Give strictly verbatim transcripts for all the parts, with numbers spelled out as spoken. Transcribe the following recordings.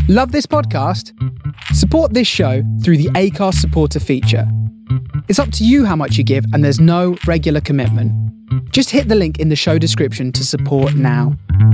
Love this podcast? Support this show through the Acast supporter feature. It's up to you how much you give, and there's no regular commitment. Just hit the link in the show description to support now.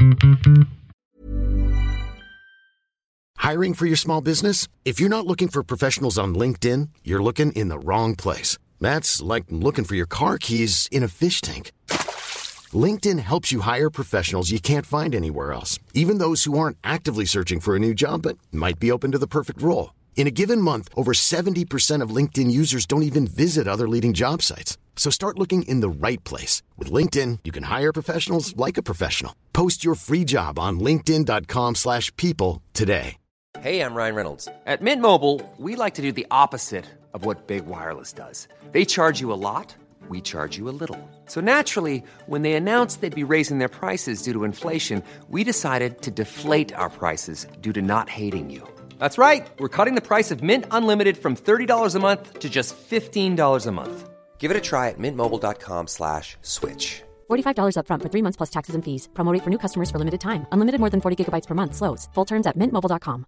Hiring for your small business? If you're not looking for professionals on LinkedIn, you're looking in the wrong place. That's like looking for your car keys in a fish tank. LinkedIn helps you hire professionals you can't find anywhere else, even those who aren't actively searching for a new job but might be open to the perfect role. In a given month, over seventy percent of LinkedIn users don't even visit other leading job sites. So start looking in the right place. With LinkedIn, you can hire professionals like a professional. Post your free job on linkedin.com slash people today. Hey, I'm Ryan Reynolds. At Mint Mobile, we like to do the opposite of what Big Wireless does. They charge you a lot. We charge you a little. So naturally, when they announced they'd be raising their prices due to inflation, we decided to deflate our prices due to not hating you. That's right. We're cutting the price of Mint Unlimited from thirty dollars a month to just fifteen dollars a month. Give it a try at mintmobile.com slash switch. forty-five dollars up front for three months plus taxes and fees. Promo rate for new customers for limited time. Unlimited more than forty gigabytes per month. Slows full terms at mint mobile dot com.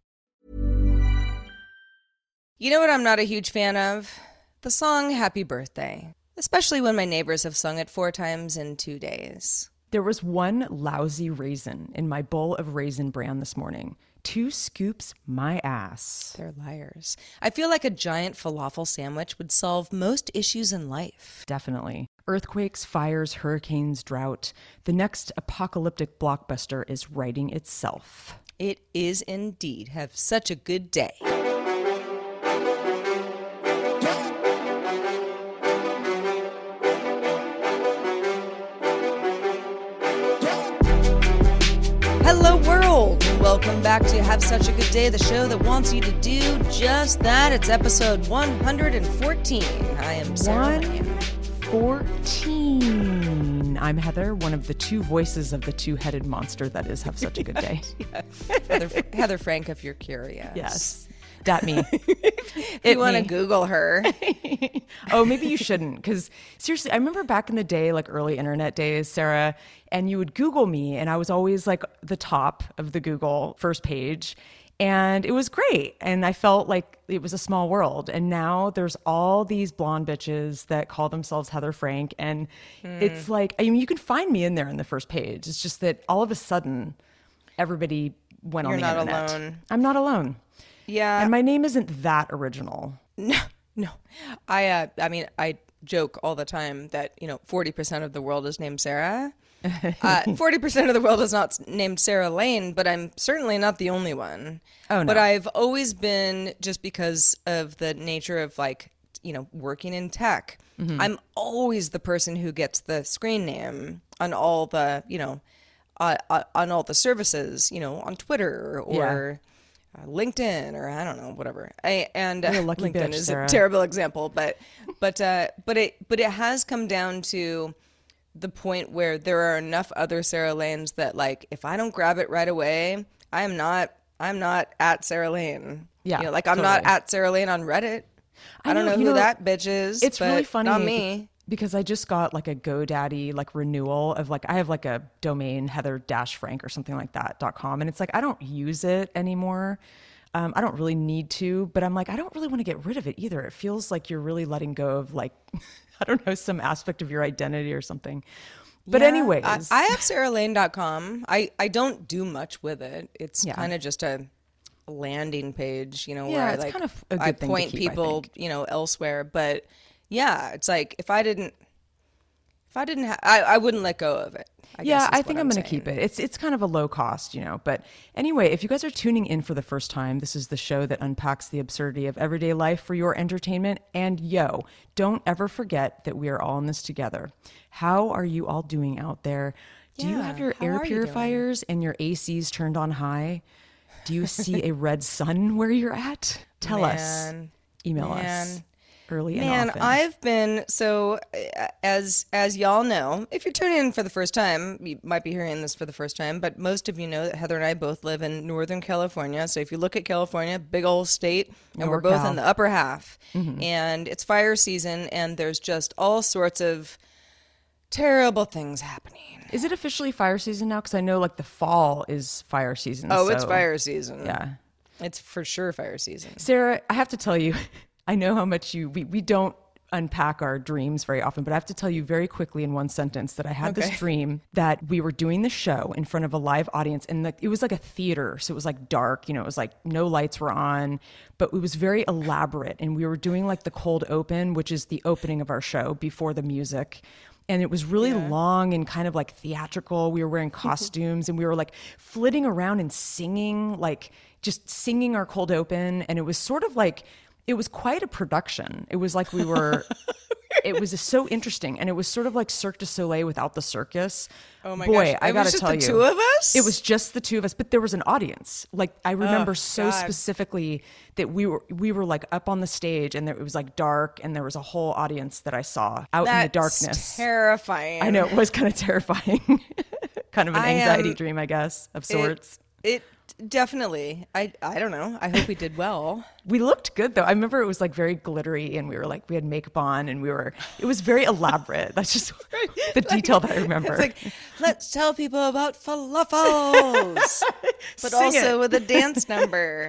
You know what I'm not a huge fan of? The song Happy Birthday. Especially when my neighbors have sung it four times in two days. There was one lousy raisin in my bowl of Raisin Bran this morning. Two scoops my ass. They're liars. I feel like a giant falafel sandwich would solve most issues in life. Definitely. Earthquakes, fires, hurricanes, drought. The next apocalyptic blockbuster is writing itself. It is indeed. Have such a good day. Hello world, and welcome back to Have Such a Good Day, the show that wants you to do just that. It's episode one hundred fourteen. I am Sarah Lane. one fourteen. I'm Heather, one of the two voices of the two-headed monster that is Have Such a Good Day. Yeah. Heather, Heather Frank, if you're curious. Yes. That me. If you want to Google her. Oh, maybe you shouldn't. Because seriously, I remember back in the day, like early internet days, Sarah, and you would Google me, and I was always like the top of the Google first page. And it was great. And I felt like it was a small world. And now there's all these blonde bitches that call themselves Heather Frank. And mm. it's like, I mean, you can find me in there in the first page. It's just that all of a sudden, everybody went You're on the not internet. Alone. I'm not alone. Yeah. And my name isn't that original. No, no. I, uh, I mean, I joke all the time that, you know, forty percent of the world is named Sarah. Uh, forty percent of the world is not named Sarah Lane, but I'm certainly not the only one. Oh, no. But I've always been, just because of the nature of, like, you know, working in tech, mm-hmm. I'm always the person who gets the screen name on all the, you know, uh, uh, on all the services, you know, on Twitter or... Yeah. Uh, LinkedIn or I don't know, whatever. I, and uh, LinkedIn bitch, is Sarah. a terrible example, but but uh, but it but it has come down to the point where there are enough other Sarah Lanes that, like, if I don't grab it right away, I'm not I'm not at Sarah Lane. Yeah, you know, like I'm totally. not at Sarah Lane on Reddit. I, I don't know, know who know, that bitch is. It's but really funny. Not me. Because I just got like a GoDaddy like renewal of like, I have like a domain, Heather Frank or something like that dot com. And it's like, I don't use it anymore. Um, I don't really need to, but I'm like, I don't really want to get rid of it either. It feels like you're really letting go of like, I don't know, some aspect of your identity or something. But yeah, anyways. I, I have sarah lane dot com. I, I don't do much with it. It's yeah. kind of just a landing page, you know, yeah, where I, it's like, kind of a good I thing point to keep, people, you know, elsewhere. But yeah, it's like if I didn't, if I didn't, ha- I, I wouldn't let go of it. I yeah, I think I'm, I'm going to keep it. It's it's kind of a low cost, you know. But anyway, if you guys are tuning in for the first time, this is the show that unpacks the absurdity of everyday life for your entertainment. And yo, don't ever forget that we are all in this together. How are you all doing out there? Do yeah, you have your air purifiers and your A Cs turned on high? Do you see a red sun where you're at? Tell Man, us. Email man. us. Early Man, and often. I've been, so uh, as as y'all know, if you're tuning in for the first time, you might be hearing this for the first time, but most of you know that Heather and I both live in Northern California. So if you look at California, big old state, and we're both in the upper half. Mm-hmm. And it's fire season, and there's just all sorts of terrible things happening. Is it officially fire season now? Because I know like the fall is fire season. Oh, so, it's fire season. Yeah. It's for sure fire season. Sarah, I have to tell you, I know how much you, we, we don't unpack our dreams very often, but I have to tell you very quickly in one sentence that I had Okay. this dream that we were doing the show in front of a live audience, and the, it was like a theater. So it was like dark, you know, it was like no lights were on, but it was very elaborate. And we were doing like the cold open, which is the opening of our show before the music. And it was really yeah. long and kind of like theatrical. We were wearing costumes and we were like flitting around and singing, like just singing our cold open. And it was sort of like, it was quite a production. It was like we were, it was so interesting. And it was sort of like Cirque du Soleil without the circus. Oh my Boy, gosh. I It gotta was just tell the you. two of us? It was just the two of us, but there was an audience. Like I remember Oh, so God. specifically that we were, we were like up on the stage and there, it was like dark and there was a whole audience that I saw out in the That's darkness. terrifying. I know, it was kind of terrifying. Kind of an I, anxiety um, dream, I guess, of It- sorts. It, definitely. I I don't know. I hope we did well. We looked good though. I remember it was like very glittery and we were like, we had makeup on and we were, it was very elaborate. That's just the detail that I remember. It's like, let's tell people about falafels, but Sing also it. with a dance number.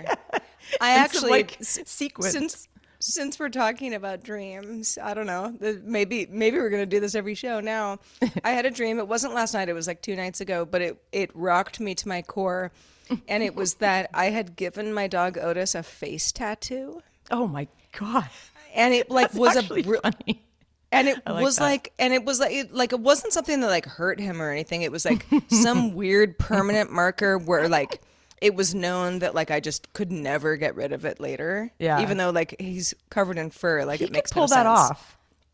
I And some, actually, like, s- sequence. since since we're talking about dreams, I don't know. the- Maybe maybe we're gonna do this every show now. I had a dream. It wasn't last night. It was like two nights ago, but it it rocked me to my core. And it was that I had given my dog Otis a face tattoo, Oh my God. and it like That's was actually a br- funny. and it I like was that. like, and it was like, it, like it wasn't something that like hurt him or anything. It was like some weird permanent marker where like it was known that like I just could never get rid of it later. Yeah. Even though like he's covered in fur, like He it could makes pull no that sense. off.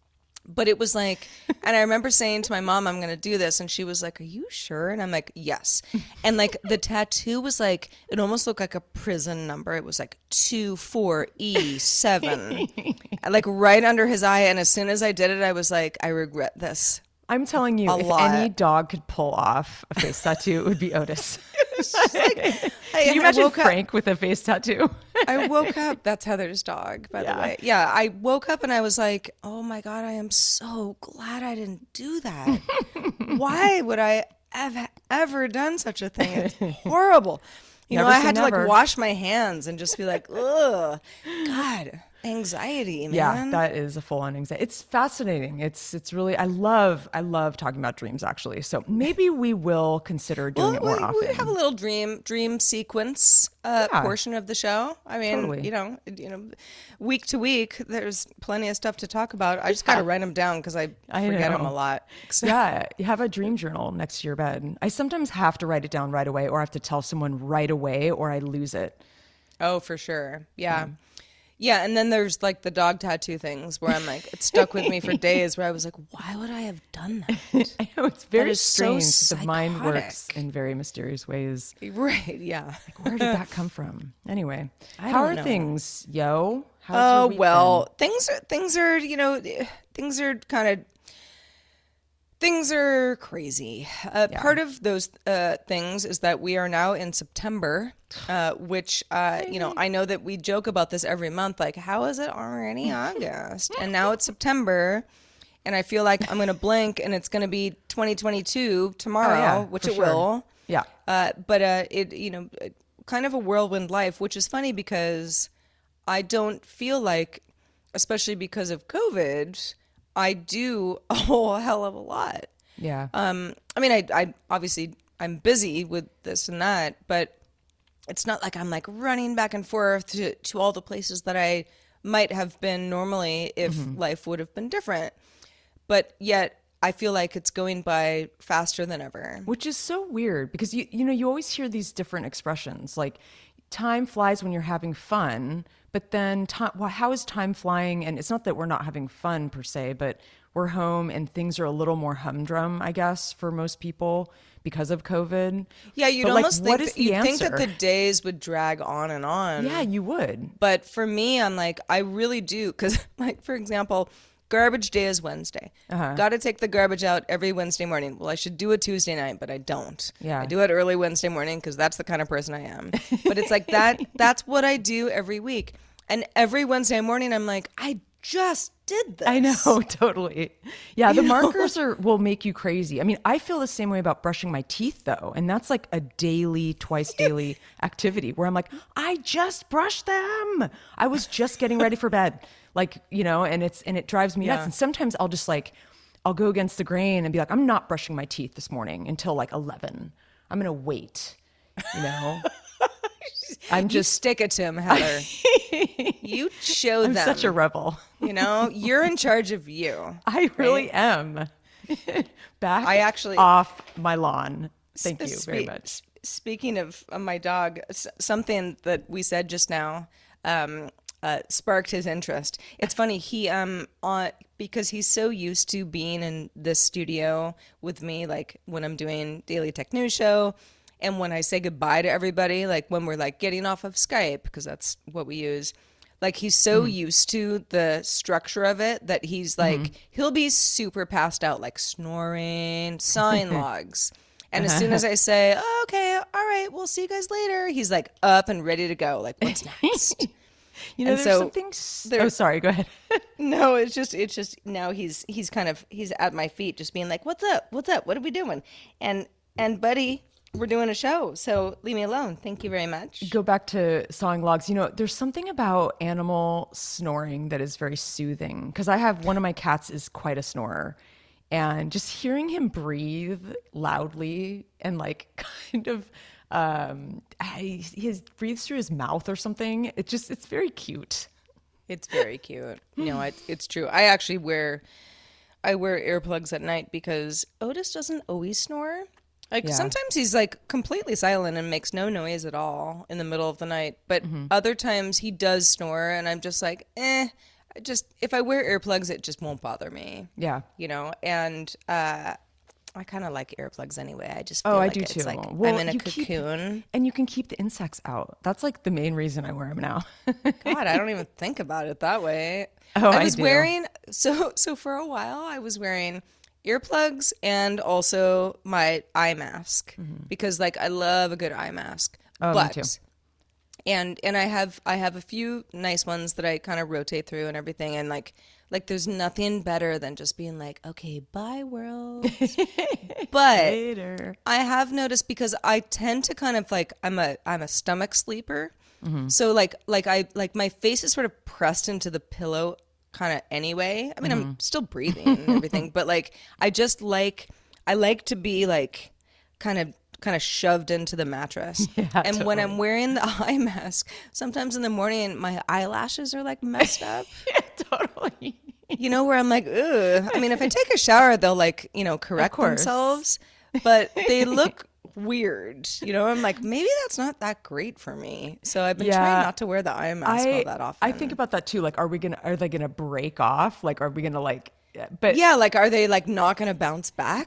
But it was like, and I remember saying to my mom, I'm going to do this. And she was like, are you sure? And I'm like, yes. And like the tattoo was like, it almost looked like a prison number. It was like two four E seven, like right under his eye. And as soon as I did it, I was like, I regret this. I'm telling you, A if lot. any dog could pull off a face tattoo, it would be Otis. I, Can you I imagine woke up- Frank with a face tattoo? I woke up. That's Heather's dog, by Yeah. the way. Yeah, I woke up and I was like, "Oh my god, I am so glad I didn't do that. Why would I have ever done such a thing? It's horrible." You Never know, I say had to never. like wash my hands and just be like, "Ugh, God, anxiety, man." Yeah, that is a full-on anxiety. It's fascinating. It's it's really I love I love talking about dreams actually. So maybe we will consider doing Well, it more we, often. we have a little dream dream sequence uh, Yeah. portion of the show. I mean, Totally. you know, you know, week to week, there's plenty of stuff to talk about. I just got to write them down because I I forget know. them a lot. So- Yeah, you have a dream journal next to your bed. I sometimes have to write it down right away, or I have to tell someone right away, or I lose it. Oh, for sure. Yeah. Mm. Yeah, and then there's like the dog tattoo things where I'm like, it stuck with me for days where I was like, why would I have done that? I know it's very is so strange. The mind works psychotic. in very mysterious ways. Right, yeah. Where did that come from? Anyway, I how don't are know. things, yo? How's Oh, your week well, been? things are, things are, you know, things are kind of, things are crazy. Uh, Part of those uh, things is that we are now in September, uh, which, uh, you know, I know that we joke about this every month. Like, how is it already August? And now it's September. And I feel like I'm going to blink and it's going to be twenty twenty-two tomorrow, Oh, yeah, which for it sure. will. Yeah. Uh, but uh, it, you know, kind of a whirlwind life, which is funny because I don't feel like, especially because of COVID, I do a whole hell of a lot. Yeah. Um, I mean, I, I obviously I'm busy with this and that, but it's not like I'm like running back and forth to, to all the places that I might have been normally if life would have been different. But yet I feel like it's going by faster than ever. Which is so weird because you you know you always hear these different expressions like time flies when you're having fun, but then time, well, how is time flying? And it's not that we're not having fun per se, but we're home and things are a little more humdrum, I guess, for most people because of COVID. Yeah, you'd But, like, almost what think is that, the you'd think that answer? the days would drag on and on. Yeah, you would. But for me, I'm like, I really do. Because, like, for example, garbage day is Wednesday. Uh-huh. Got to take the garbage out every Wednesday morning. Well, I should do it Tuesday night, but I don't. Yeah. I do it early Wednesday morning because that's the kind of person I am. But it's like that. That's what I do every week. And every Wednesday morning, I'm like, I just did this. I know, totally. Yeah, the markers are will make you crazy. I mean, I feel the same way about brushing my teeth though, and that's like a daily, twice daily activity where I'm like, I just brushed them. I was just getting ready for bed. Like, you know, and it's and it drives me Yeah. nuts. And sometimes I'll just like I'll go against the grain and be like, I'm not brushing my teeth this morning until like eleven. I'm going to wait, you know? I'm You just stick it to him, Heather. You show I'm them. such a rebel. You know, you're in charge of you. I really am. Back I actually- off my lawn. Thank you Spe- very much. Speaking of uh, my dog, s- something that we said just now um, uh, sparked his interest. It's funny, he um on because he's so used to being in this studio with me, like when I'm doing Daily Tech News Show. And when I say goodbye to everybody, like when we're like getting off of Skype, because that's what we use, like he's so Mm-hmm. used to the structure of it that he's like, Mm-hmm. he'll be super passed out, like snoring, sawing logs. And as soon as I say, oh, okay, all right, we'll see you guys later, he's like up and ready to go. Like, what's next? You know, And there's so something. s- there- oh, sorry. Go ahead. No, it's just, it's just now he's, he's kind of, he's at my feet just being like, what's up? What's up? What are we doing? And, and buddy, we're doing a show, so leave me alone. Thank you very much. Go back to sawing logs. You know, there's something about animal snoring that is very soothing. Because I have one of my cats is quite a snorer, and just hearing him breathe loudly and like kind of um, I, he breathes through his mouth or something. It just it's very cute. It's very cute. No, it's it's true. I actually wear I wear earplugs at night because Otis doesn't always snore. Like Yeah. sometimes he's like completely silent and makes no noise at all in the middle of the night. But other times he does snore and I'm just like, eh, I just if I wear earplugs it just won't bother me. Yeah. You know, and uh I kind of like earplugs anyway. I just feel Oh, I like do it's too. like Well, I'm in a you keep- cocoon. And you can keep the insects out. That's like the main reason I wear them now. God, I don't even think about it that way. Oh, I I was do. wearing so so for a while I was wearing earplugs and also my eye mask because like I love a good eye mask. Mm-hmm. Oh, me but too. and and I have I have a few nice ones that I kind of rotate through and everything and like like there's nothing better than just being like, okay, bye world. But Later. I have noticed because I tend to kind of like I'm a I'm a stomach sleeper. So like like I like my face is sort of pressed into the pillow kind of anyway. I mean I'm still breathing and everything, but like I just like I like to be like kind of kind of shoved into the mattress. And when I'm wearing the eye mask, sometimes in the morning my eyelashes are like messed up. Totally. You know, where I'm like, ugh. I mean, if I take a shower, they'll like, you know, correct course. themselves, but they look weird. You know, I'm like, maybe that's not that great for me. So I've been Yeah. trying not to wear the eye mask all I, that often. I think about that too. Like, are we gonna? Are they gonna break off? Like, are we gonna like? But yeah, like, are they like not going to bounce back?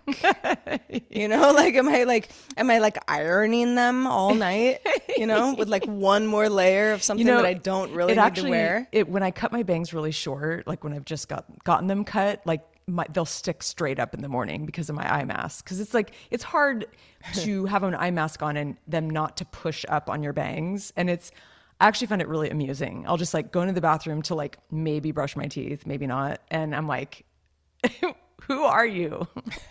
You know, like, am I like, am I like ironing them all night? You know, with like one more layer of something you know, that I don't really it need actually, to wear. It, when I cut my bangs really short, like when I've just got gotten them cut, like my, they'll stick straight up in the morning because of my eye mask. Because it's like it's hard to have an eye mask on and them not to push up on your bangs, and it's. I actually find it really amusing. I'll just like go into the bathroom to like maybe brush my teeth, maybe not, and I'm like. Who are you?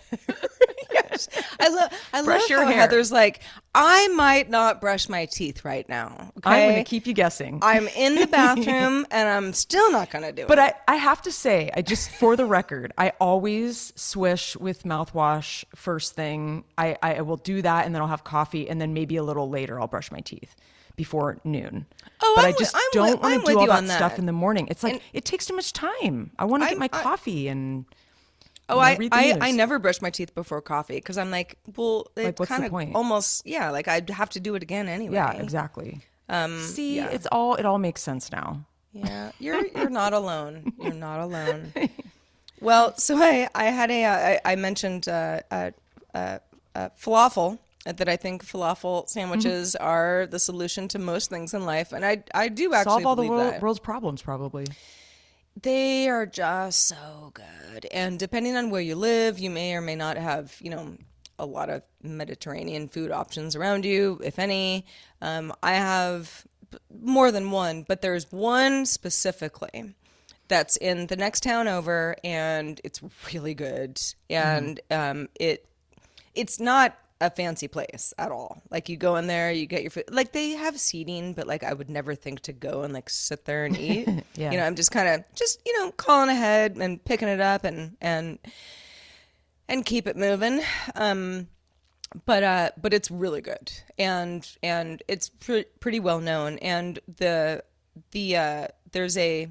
Yes. I love I Brush love your how hair. Heather's like, I might not brush my teeth right now. Okay? I'm going to keep you guessing. I'm in the bathroom and I'm still not going to do But it. I, I have to say, I just for the record, I always swish with mouthwash first thing. I, I will do that and then I'll have coffee and then maybe a little later I'll brush my teeth before noon. Oh, but I'm I wi- just I'm don't wi- want I'm to with do all you that on stuff that. in the morning. It's like And- it takes too much time. I want to get I'm- my I- coffee and Oh, you know, I, read the I, news. I never brush my teeth before coffee because I'm like, well, Like, it what's the kind of point? almost, yeah, like I'd have to do it again anyway. Yeah, exactly. Um, See, yeah. it's all it all makes sense now. Yeah, you're you're not alone. You're not alone. Well, so I I had a I, I mentioned uh, uh, uh, uh, falafel that I think falafel sandwiches Mm-hmm. are the solution to most things in life, and I I do actually Solve all the believe world, that. world's problems, probably. They are just so good. And depending on where you live, you may or may not have, you know, a lot of Mediterranean food options around you, if any. Um, I have more than one, but there's one specifically that's in the next town over, and it's really good. And mm-hmm. um, it it's not a fancy place at all. Like, you go in there, you get your food. Like, they have seating, but like I would never think to go and like sit there and eat. yeah. You know, I'm just kind of just you know calling ahead and picking it up and and and keep it moving. Um, but uh, but it's really good, and and it's pre- pretty well known. And the the uh, there's a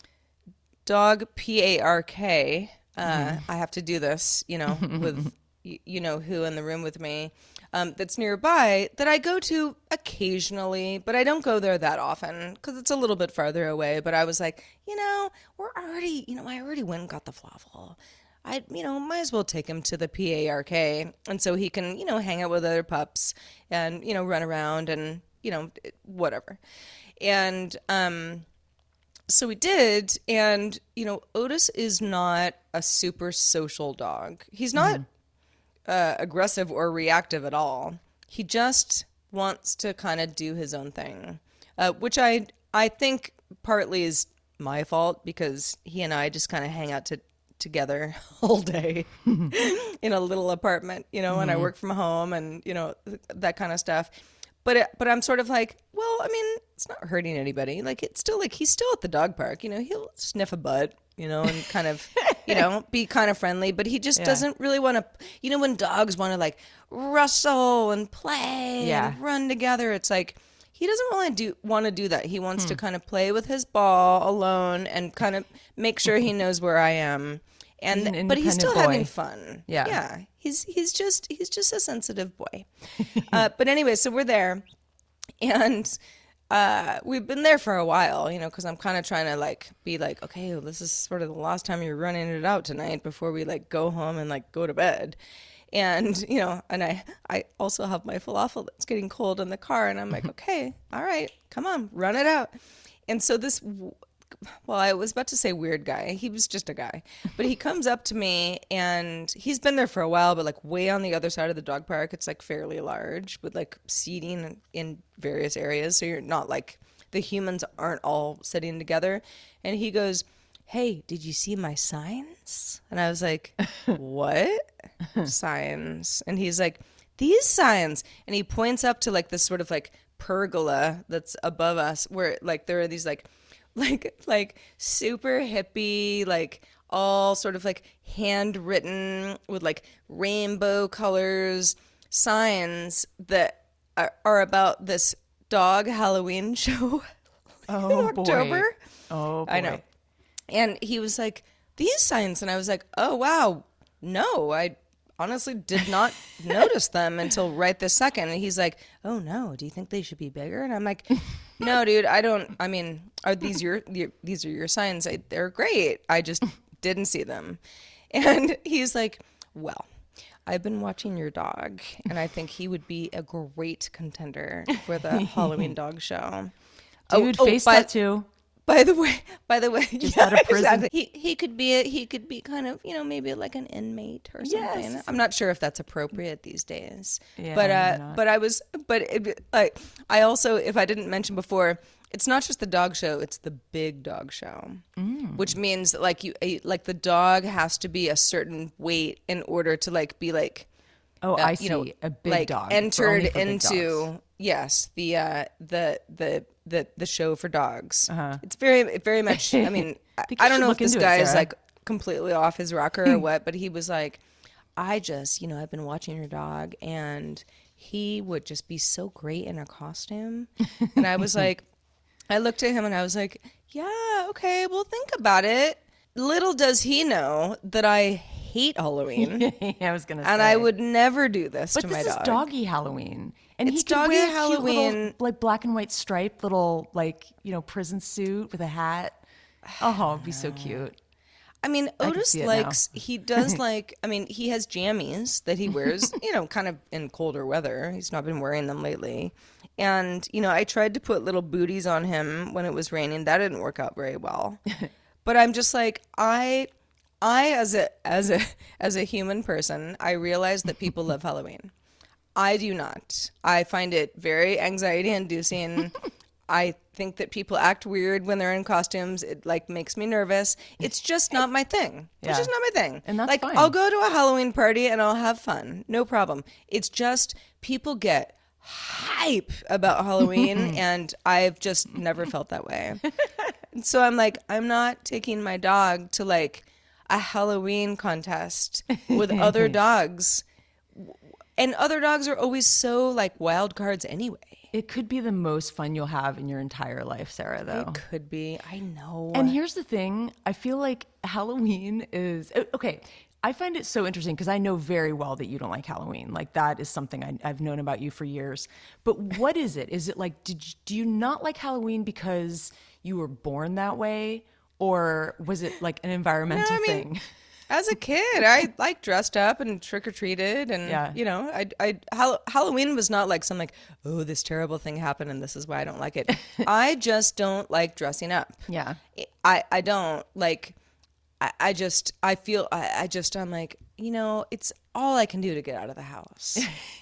dog P A R K. Uh, mm. I have to do this, you know, with. you know who in the room with me, um, that's nearby that I go to occasionally, but I don't go there that often because it's a little bit farther away. But I was like, you know, we're already, you know, I already went and got the falafel. I, you know, might as well take him to the P A R K. And so he can, you know, hang out with other pups and, you know, run around and, you know, whatever. And, um, so we did. And, you know, Otis is not a super social dog. He's not, mm-hmm. Uh, aggressive or reactive at all. He just wants to kind of do his own thing, uh, which I I think partly is my fault because he and I just kind of hang out to, together all day in a little apartment, you know, mm-hmm. and I work from home and, you know, that kind of stuff. But it, but I'm sort of like, well, I mean, it's not hurting anybody. Like, it's still like he's still at the dog park, you know, he'll sniff a butt, you know, and kind of, you know, be kind of friendly, but he just yeah. doesn't really want to, you know, when dogs want to like rustle and play yeah. and run together, it's like, he doesn't really do want to do that. He wants hmm. to kind of play with his ball alone and kind of make sure he knows where I am. And he's but he's still boy. having fun. Yeah. Yeah. He's he's just he's just a sensitive boy. uh, but anyway, so we're there and uh, we've been there for a while, you know, because I'm kind of trying to like be like, okay, well, this is sort of the last time you're running it out tonight before we like go home and like go to bed. And, you know, and I, I also have my falafel that's getting cold in the car. And I'm like, okay, all right, come on, run it out. And so this, well, I was about to say weird guy. He was just a guy. But he comes up to me and he's been there for a while, but like way on the other side of the dog park. It's like fairly large with like seating in various areas. So you're not like, the humans aren't all sitting together. And he goes, hey, did you see my signs? And I was like, what? Signs? And he's like, these signs. And he points up to like this sort of like pergola that's above us where like there are these like, like, like super hippie, like all sort of like handwritten with like rainbow colors signs that are, are about this dog Halloween show oh, in October. Boy. Oh, boy. I know. And he was like, these signs. And I was like, oh, wow. No, I honestly did not notice them until right this second. And he's like, oh, no, do you think they should be bigger? And I'm like, no, dude, I don't. I mean, are these your, your these are your signs? I, they're great. I just didn't see them. And he's like, well, I've been watching your dog, and I think he would be a great contender for the Halloween dog show. Dude, oh, face oh, tattoo. By the way, by the way, just yeah, out of prison. Exactly. He he could be a, he could be kind of, you know, maybe like an inmate or something. Yes. I'm not sure if that's appropriate these days. Yeah, but uh, but I was, but it, like I also, if I didn't mention before, it's not just the dog show; it's the big dog show, mm. which means that like you like the dog has to be a certain weight in order to like be like. Oh, uh, I see. You know, a big like dog entered into yes the uh, the the. the the show for dogs. Uh-huh. It's very very much, I mean, I, I don't know if this guy it, is like completely off his rocker or what, but he was like, I just, you know, I've been watching your dog and he would just be so great in a costume. And I was like, I looked at him and I was like, yeah, okay, well, think about it. Little does he know that I hate Halloween. I was going to say. And I would never do this but to my dog. But this is doggy Halloween. And it's he could doggy wear Halloween, cute little, like black and white striped little, like, you know, prison suit with a hat. Oh, it'd be so cute. I mean, Otis I likes, he does like, I mean, he has jammies that he wears, you know, kind of in colder weather. He's not been wearing them lately. And, you know, I tried to put little booties on him when it was raining. That didn't work out very well. But I'm just like, I, I as a, as a, as a human person, I realize that people love Halloween. I do not. I find it very anxiety inducing. I think that people act weird when they're in costumes. It like makes me nervous. It's just not my thing. Yeah. It's just not my thing. And that's like fine. I'll go to a Halloween party and I'll have fun. No problem. It's just people get hype about Halloween and I've just never felt that way. And so I'm like, I'm not taking my dog to like a Halloween contest with other dogs. And other dogs are always so like wild cards anyway. It could be the most fun you'll have in your entire life, Sarah, though. It could be. I know. And here's the thing. I feel like Halloween is... Okay, I find it so interesting because I know very well that you don't like Halloween. Like, that is something I, I've known about you for years. But what is it? Is it like, did you, do you not like Halloween because you were born that way? Or was it like an environmental no, I mean, thing? As a kid, I like dressed up and trick or treated, and Yeah. you know, I, I Hall- Halloween was not like some like, oh, this terrible thing happened, and this is why I don't like it. I just don't like dressing up. Yeah. I, I don't like. I, I just I feel I, I just I'm like, you know, it's all I can do to get out of the house,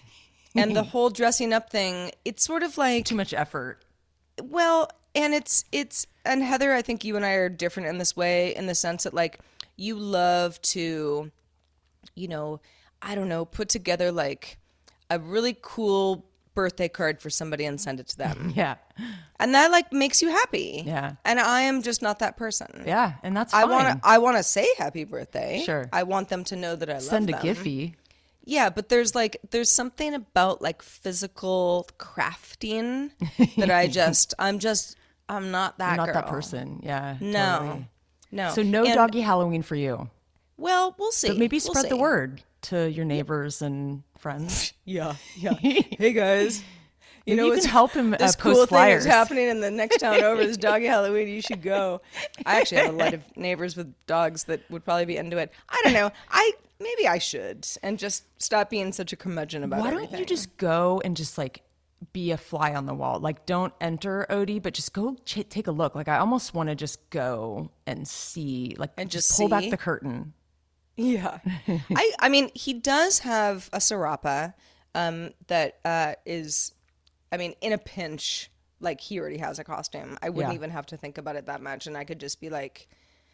and the whole dressing up thing. It's sort of like Too much effort. well, and it's it's and Heather, I think you and I are different in this way, in the sense that like. You love to, you know, I don't know, put together like a really cool birthday card for somebody and send it to them. Yeah. And that like makes you happy. Yeah. And I am just not that person. Yeah, and that's I fine. want to I want to say happy birthday. Sure. I want them to know that I Send love a them. Giphy. Yeah, but there's like there's something about like physical crafting that I just I'm just I'm not that You're not girl. that person. Yeah. No. Totally. No. So no And- doggy Halloween for you. Well, we'll see. But maybe We'll spread the see. word to your neighbors and friends. Yeah, yeah. Hey guys, you Maybe know you what's can help him, uh, This post cool thing flyers. is happening in the next town over. This doggy Halloween. You should go. I actually have a lot of neighbors with dogs that would probably be into it. I don't know. I maybe I should and just stop being such a curmudgeon about Why everything. don't you just go and just like be a fly on the wall? Like, don't enter Odie, but just go ch- take a look. Like, I almost want to just go and see, like, And just just pull back see? the curtain. Yeah. I I mean, he does have a Serapa um, that uh, is, I mean, in a pinch, like he already has a costume. I wouldn't Yeah. even have to think about it that much. And I could just be like,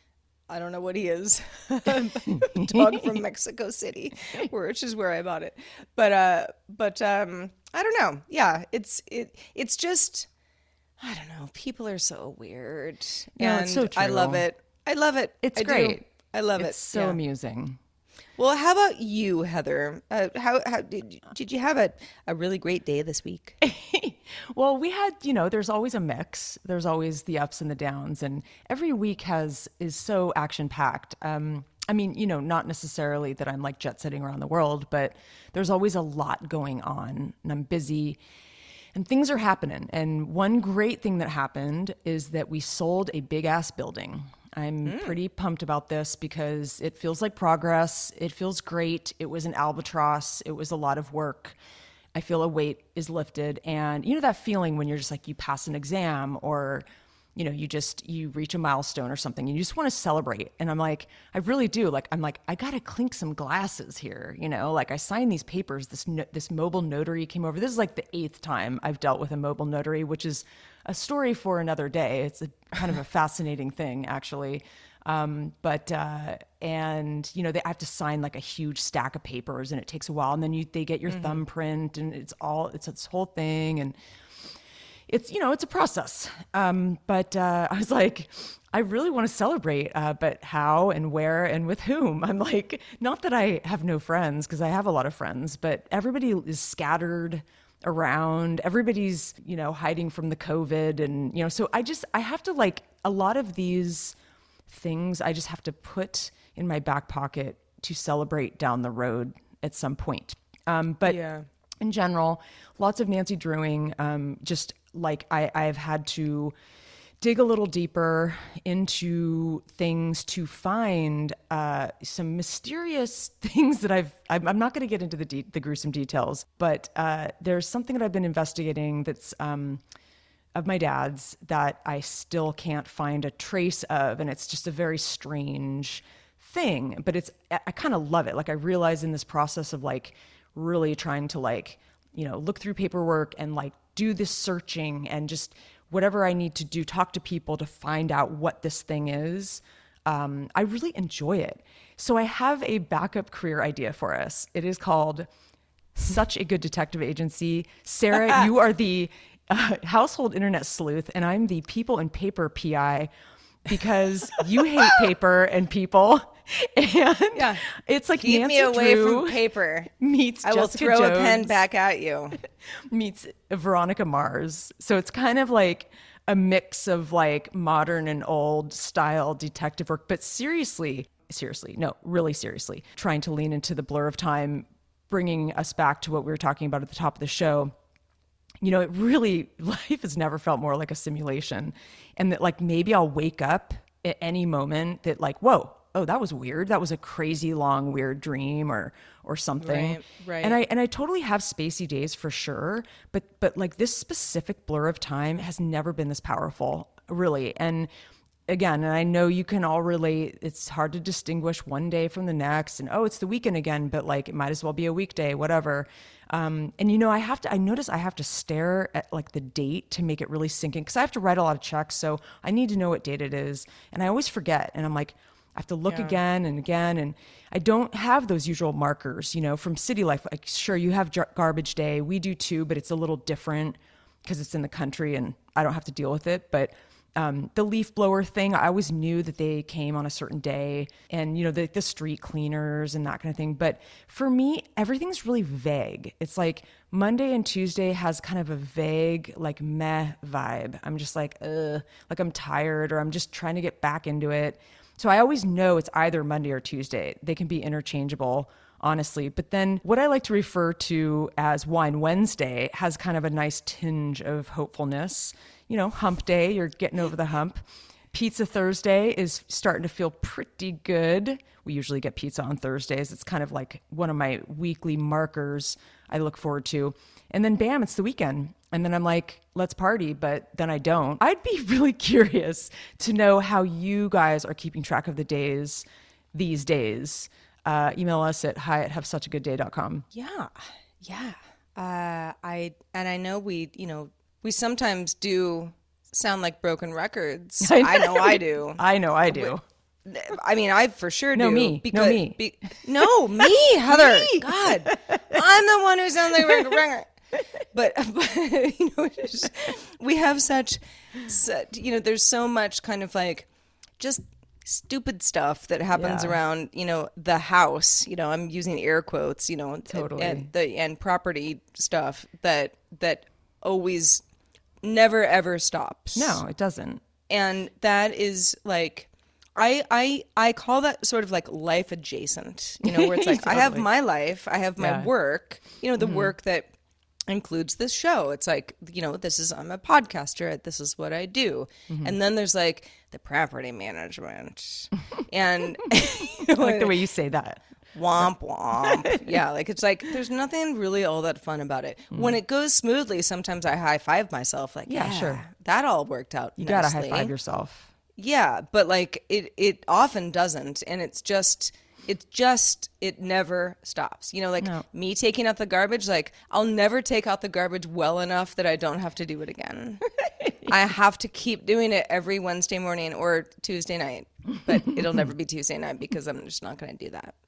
I don't know what he is. Dog from Mexico City, which is where I bought it. But uh, but um, I don't know. Yeah, it's it it's just I don't know. People are so weird. Yeah, and it's so I love true. it. I love it. It's I do. great. I love It's it. so Yeah. amusing. Well, how about you, Heather? Uh, how how did did you have a, a really great day this week? Well, we had, you know, there's always a mix. There's always the ups and the downs, and every week has is so action packed. Um, I mean, you know, not necessarily that I'm like jet setting around the world, but there's always a lot going on, and I'm busy, and things are happening. And one great thing that happened is that we sold a big ass building. I'm pretty pumped about this because it feels like progress. It feels great. It was an albatross. It was a lot of work. I feel a weight is lifted. And you know that feeling when you're just like, you pass an exam or, you know, you just, you reach a milestone or something and you just want to celebrate. And I'm like, I really do. Like, I'm like, I got to clink some glasses here. You know, like I signed these papers, this, no, this mobile notary came over. This is like the eighth time I've dealt with a mobile notary, which is a story for another day. It's a kind of a fascinating thing, actually. Um, but, uh, and, you know, they I have to sign like a huge stack of papers and it takes a while. And then you, they get your Mm-hmm. thumbprint and it's all, it's this whole thing. And it's, you know, it's a process. Um, but, uh, I was like, I really want to celebrate, uh, but how and where and with whom? I'm like, not that I have no friends, because I have a lot of friends, but everybody is scattered around. Everybody's, you know, hiding from the COVID. And, you know, so I just, I have to like a lot of these things I just have to put in my back pocket to celebrate down the road at some point. Um, but Yeah. in general, lots of Nancy Drewing, um, just like I, I've had to dig a little deeper into things to find uh, some mysterious things that I've, I'm, I'm not going to get into the de- the gruesome details, but uh, there's something that I've been investigating that's um, of my dad's that I still can't find a trace of. And it's just a very strange thing, but it's, I, I kind of love it. Like I realize in this process of like really trying to like, you know, look through paperwork and like do this searching and just whatever I need to do, talk to people to find out what this thing is. Um, I really enjoy it. So I have a backup career idea for us. It is called Such a Good Detective Agency. Sarah, you are the uh, household internet sleuth, and I'm the people and paper P I, because you hate paper and people. And yeah. it's like Keep Nancy me away Drew from paper. meets I will Jessica throw Jones a pen back at you. meets Veronica Mars. So it's kind of like a mix of like modern and old style detective work, but seriously, seriously, no, really seriously, trying to lean into the blur of time, bringing us back to what we were talking about at the top of the show. You know, it really, life has never felt more like a simulation. And that like maybe I'll wake up at any moment that like, whoa, oh, that was weird. That was a crazy long weird dream or or something. Right, right. And I and I totally have spacey days for sure, but but like this specific blur of time has never been this powerful, really. And again, and I know you can all relate, it's hard to distinguish one day from the next and oh, it's the weekend again, but like it might as well be a weekday, whatever. Um, and you know, I have to, I notice I have to stare at like the date to make it really sink in, because I have to write a lot of checks. So I need to know what date it is. And I always forget. And I'm like, I have to look Yeah. again and again. And I don't have those usual markers, you know, from city life. Like, sure, you have jar- garbage day. We do too, but it's a little different because it's in the country and I don't have to deal with it. But Um, the leaf blower thing, I always knew that they came on a certain day, and, you know, the, the street cleaners and that kind of thing. But for me, everything's really vague. It's like Monday and Tuesday has kind of a vague, like meh vibe. I'm just like, ugh, like I'm tired or I'm just trying to get back into it. So I always know it's either Monday or Tuesday. They can be interchangeable, honestly. But then what I like to refer to as Wine Wednesday has kind of a nice tinge of hopefulness. You know, hump day, you're getting over the hump. Pizza Thursday is starting to feel pretty good. We usually get pizza on Thursdays. It's kind of like one of my weekly markers I look forward to. And then bam, it's the weekend. And then I'm like, let's party, but then I don't. I'd be really curious to know how you guys are keeping track of the days these days. Uh, email us at hi at have such a good day dot com. Yeah. Yeah. Uh, I, and I know we, you know, we sometimes do sound like broken records. I know, I, know I do. I know I do. I mean, I for sure no, do. Me. Because, no, me. Be, no, me, Heather. me. God, I'm the one who sounds like a record. But, but you know, just, we have such, such, you know, there's so much kind of like just stupid stuff that happens yeah. around, you know, the house. You know, I'm using air quotes. You know, totally. and the and property stuff that that always. Never ever stops. No, it doesn't. And that is like, I I I call that sort of like life adjacent. You know, where it's like totally. I have my life, I have my yeah. work. You know, the mm-hmm. work that includes this show. It's like, you know, this is I'm a podcaster. This is what I do. Mm-hmm. And then there's like the property management, and you know, I like the way you say that. Womp womp. Yeah, like it's like there's nothing really all that fun about it. Mm. When it goes smoothly, sometimes I high five myself like, yeah, yeah sure. That all worked out You nicely. gotta high five yourself. Yeah, but like it it often doesn't, and it's just it's just it never stops. You know, like no. me taking out the garbage, like I'll never take out the garbage well enough that I don't have to do it again. I have to keep doing it every Wednesday morning or Tuesday night. But it'll never be Tuesday night because I'm just not going to do that.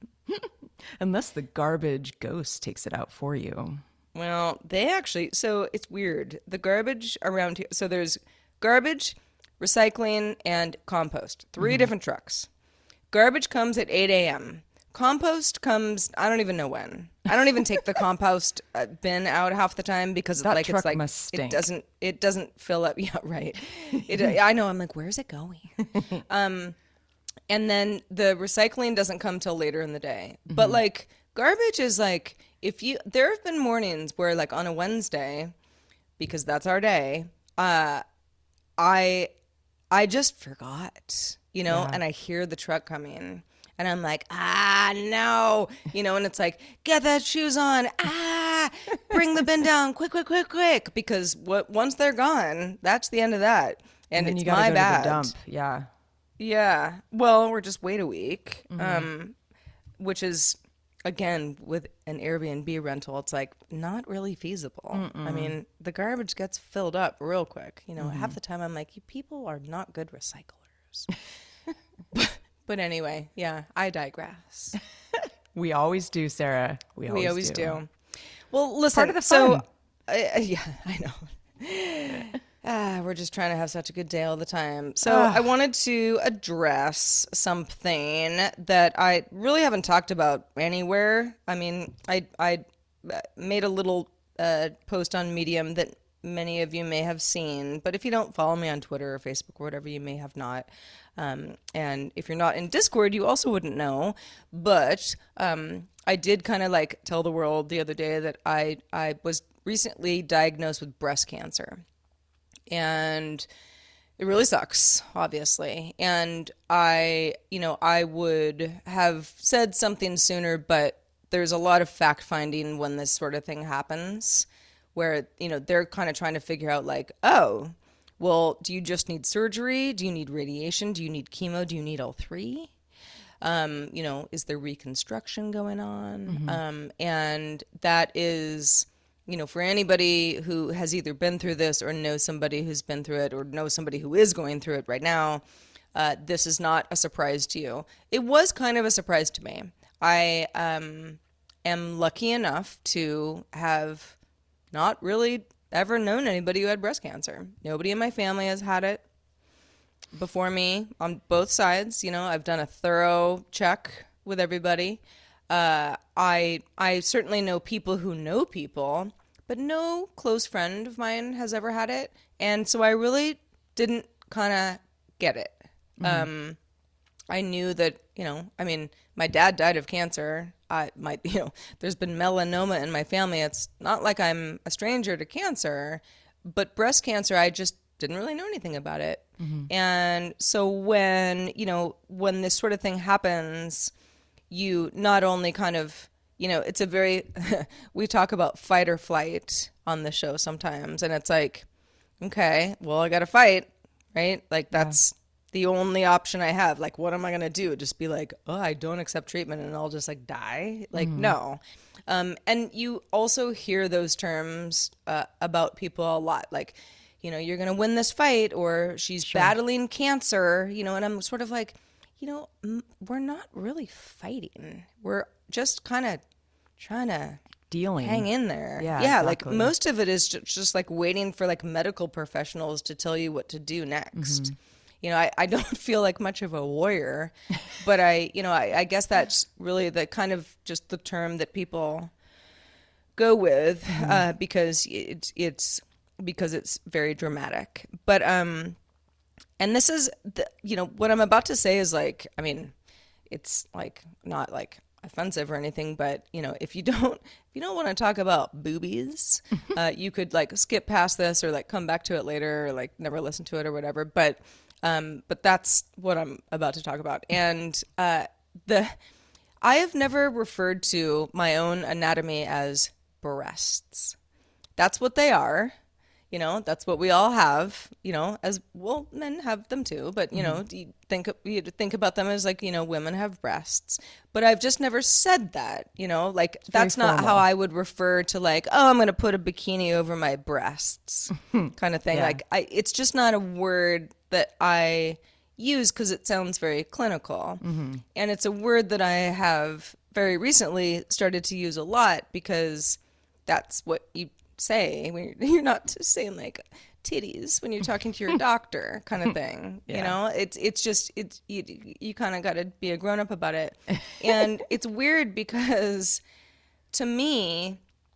Unless the garbage ghost takes it out for you. Well, they actually, so it's weird. The garbage around here, so there's garbage, recycling, and compost. Three mm-hmm. different trucks. Garbage comes at eight a.m. Compost comes, I don't even know when. I don't even take the compost uh, bin out half the time because that like truck it's like must stink. it doesn't it doesn't fill up. Yeah, right. It, I know. I'm like, where's it going? um, and then the recycling doesn't come till later in the day. Mm-hmm. But like garbage is like if you there have been mornings where like on a Wednesday, because that's our day, uh, I I just forgot, you know, yeah. and I hear the truck coming. And I'm like, ah, no, you know, and it's like, get that shoes on, ah, bring the bin down, quick, quick, quick, quick, because what once they're gone, that's the end of that, and, and it's you my go bad. To the dump. Yeah, yeah. Well, we're just wait a week, mm-hmm. um, which is again, with an Airbnb rental, it's like not really feasible. Mm-mm. I mean, the garbage gets filled up real quick. You know, mm-hmm. half the time I'm like, you people are not good recyclers. but, but anyway, yeah, I digress. We always do, Sarah. We always, we always do. do. Well, listen. Part of the fun. So, uh, yeah, I know. Ah, we're just trying to have such a good day all the time. So Ugh. I wanted to address something that I really haven't talked about anywhere. I mean, I I made a little uh, post on Medium that many of you may have seen, but if you don't follow me on Twitter or Facebook or whatever, you may have not. Um, and if you're not in Discord, you also wouldn't know. But um, I did kind of like tell the world the other day that I I was recently diagnosed with breast cancer. And it really sucks, obviously. And I, you know, I would have said something sooner, but there's a lot of fact finding when this sort of thing happens where, you know, they're kind of trying to figure out like, oh, well, do you just need surgery? Do you need radiation? Do you need chemo? Do you need all three? Um, you know, is there reconstruction going on? Mm-hmm. Um, and that is... You know, for anybody who has either been through this or knows somebody who's been through it or knows somebody who is going through it right now, uh, this is not a surprise to you. It was kind of a surprise to me. I um, am lucky enough to have not really ever known anybody who had breast cancer. Nobody in my family has had it before me on both sides. You know, I've done a thorough check with everybody. Uh, I I certainly know people who know people, but no close friend of mine has ever had it, and so I really didn't kind of get it. Mm-hmm. Um, I knew that, you know, I mean, my dad died of cancer. I my you know, there's been melanoma in my family. It's not like I'm a stranger to cancer, but breast cancer, I just didn't really know anything about it. Mm-hmm. And so when you know when this sort of thing happens, you not only kind of, you know, it's a very, we talk about fight or flight on the show sometimes. And it's like, okay, well, I got to fight, right? Like that's yeah. the only option I have. Like, what am I going to do? Just be like, oh, I don't accept treatment and I'll just like die? Like, mm. no. Um, and you also hear those terms uh, about people a lot. Like, you know, you're going to win this fight or she's sure. battling cancer, you know, and I'm sort of like, you know, we're not really fighting. We're just kind of trying to dealing, hang in there. Yeah, yeah. exactly. Like most of it is just, just like waiting for like medical professionals to tell you what to do next. Mm-hmm. You know, I, I don't feel like much of a warrior, but I, you know, I, I guess that's really the kind of just the term that people go with mm-hmm. uh, because it's it's because it's very dramatic. But um. And this is, the, you know, what I'm about to say is like, I mean, it's like not like offensive or anything, but you know, if you don't, if you don't want to talk about boobies, uh, you could like skip past this or like come back to it later or like never listen to it or whatever. But, um, but that's what I'm about to talk about. And uh, the, I have never referred to my own anatomy as breasts. That's what they are. You know, that's what we all have, you know, as well, men have them too. But, you know, mm-hmm. you think you think about them as like, you know, women have breasts. But I've just never said that, you know, like it's that's not how I would refer to like, oh, I'm going to put a bikini over my breasts kind of thing. Yeah. Like I, it's just not a word that I use because it sounds very clinical. Mm-hmm. And it's a word that I have very recently started to use a lot because that's what you say when you're, you're not saying like titties when you're talking to your doctor kind of thing. Yeah. You know, it's it's just it's you, you kind of got to be a grown up about it. And it's weird because to me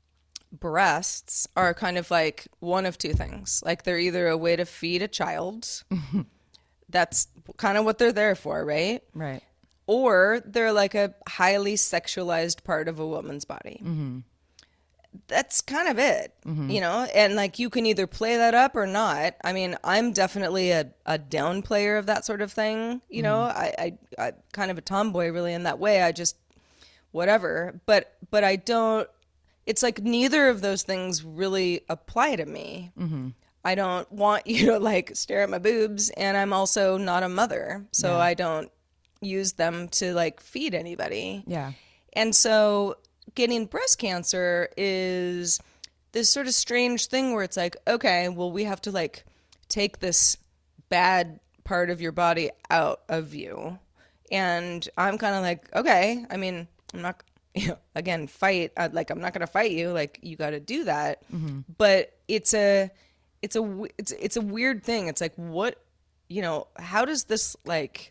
breasts are kind of like one of two things. Like they're either a way to feed a child. That's kind of what they're there for, right? Right. Or they're like a highly sexualized part of a woman's body. Mm-hmm. That's kind of it, mm-hmm. you know, and like you can either play that up or not. I mean, I'm definitely a, a down player of that sort of thing. You mm-hmm. know, I, I, I kind of a tomboy really in that way. I just, whatever, but, but I don't, it's like neither of those things really apply to me. Mm-hmm. I don't want you to like stare at my boobs, and I'm also not a mother. So yeah. I don't use them to like feed anybody. Yeah. And so getting breast cancer is this sort of strange thing where it's like, okay, well, we have to like take this bad part of your body out of you. And I'm kind of like, okay, I mean, I'm not, you know, again, fight, uh, like, I'm not going to fight you. Like, you got to do that. Mm-hmm. But it's a, it's a, it's, it's a weird thing. It's like, what, you know, how does this like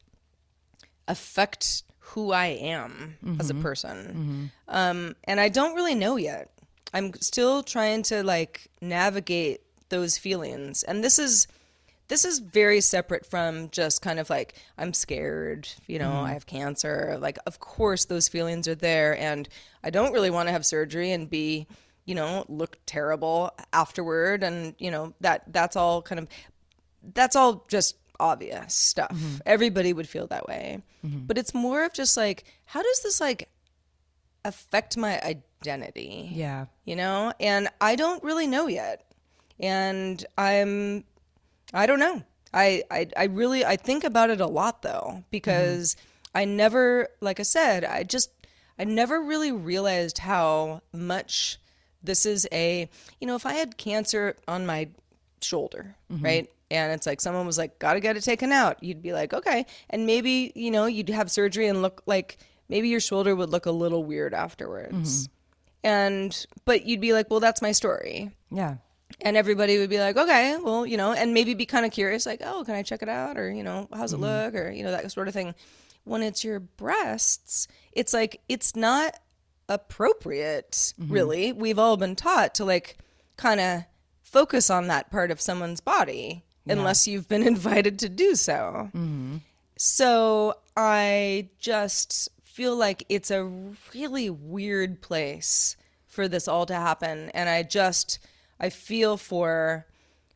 affect who I am mm-hmm. as a person? Mm-hmm. Um, and I don't really know yet. I'm still trying to like navigate those feelings. And this is, This is very separate from just kind of like, I'm scared, you know, mm. I have cancer. Like, of course, those feelings are there. And I don't really want to have surgery and be, you know, look terrible afterward. And, you know, that that's all kind of, that's all just obvious stuff. Mm-hmm. Everybody would feel that way. Mm-hmm. But it's more of just like, how does this like affect my identity? Yeah. You know? And I don't really know yet. And I'm... I don't know. I, I, I really, I think about it a lot though, because mm-hmm. I never, like I said, I just, I never really realized how much this is a, you know, if I had cancer on my shoulder, mm-hmm. right? And it's like, someone was like, gotta get it taken out. You'd be like, okay. And maybe, you know, you'd have surgery and look like, maybe your shoulder would look a little weird afterwards. Mm-hmm. And, but you'd be like, well, that's my story. Yeah. And everybody would be like, okay, well, you know, and maybe be kind of curious, like, oh, can I check it out? Or, you know, how's it mm-hmm. look? Or, you know, that sort of thing. When it's your breasts, it's like, it's not appropriate, mm-hmm. really. We've all been taught to like kind of focus on that part of someone's body, yeah. unless you've been invited to do so. Mm-hmm. So I just feel like it's a really weird place for this all to happen. And I just... I feel for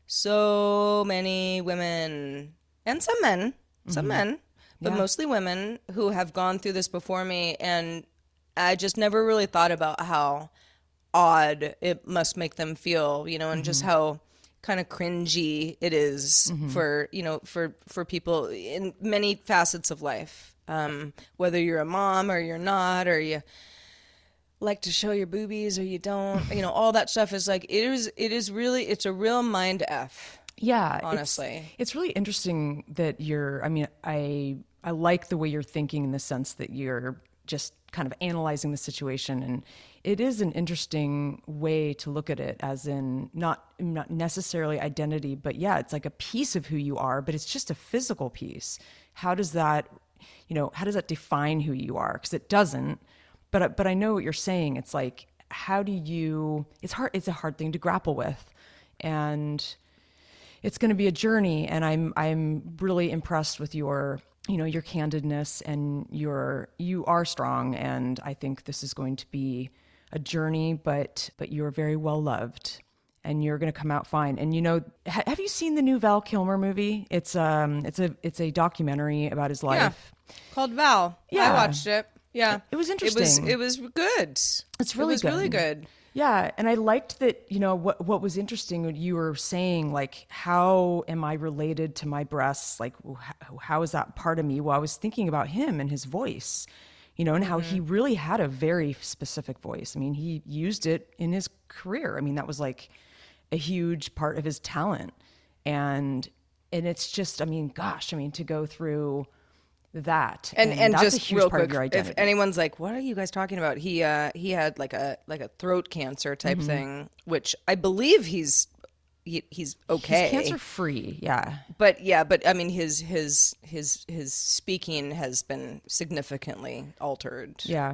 so many women and some men, some mm-hmm. men, but yeah. mostly women who have gone through this before me. And I just never really thought about how odd it must make them feel, you know, and mm-hmm. just how kind of cringy it is mm-hmm. for, you know, for, for people in many facets of life, um, whether you're a mom or you're not, or you like to show your boobies or you don't, you know, all that stuff is like, it is, it is really, it's a real mind F. Yeah. Honestly. It's, it's really interesting that you're, I mean, I, I like the way you're thinking in the sense that you're just kind of analyzing the situation. And it is an interesting way to look at it, as in not, not necessarily identity, but yeah, it's like a piece of who you are, but it's just a physical piece. How does that, you know, how does that define who you are? Because it doesn't. But but I know what you're saying. It's like, how do you? It's hard. It's a hard thing to grapple with, and it's going to be a journey. And I'm I'm really impressed with your you know your candidness, and your you are strong. And I think this is going to be a journey. But but you're very well loved, and you're going to come out fine. And you know, ha- have you seen the new Val Kilmer movie? It's um it's a it's a documentary about his life. Yeah. Called Val. Yeah, I watched it. Yeah, it was interesting. It was it was good. It's really it was good. really good. Yeah, and I liked that. You know what what was interesting when you were saying, like, how am I related to my breasts? Like, how, how is that part of me? Well, I was thinking about him and his voice, you know, and how mm-hmm. he really had a very specific voice. I mean, he used it in his career. I mean, that was like a huge part of his talent, and and it's just, I mean, gosh, I mean, to go through that and and, and that's just a huge real part quick, of your identity. If anyone's like, what are you guys talking about, he uh he had like a like a throat cancer type mm-hmm. thing, which I believe he's he, he's okay, he's cancer free. Yeah, but yeah but I mean his his his his speaking has been significantly altered. Yeah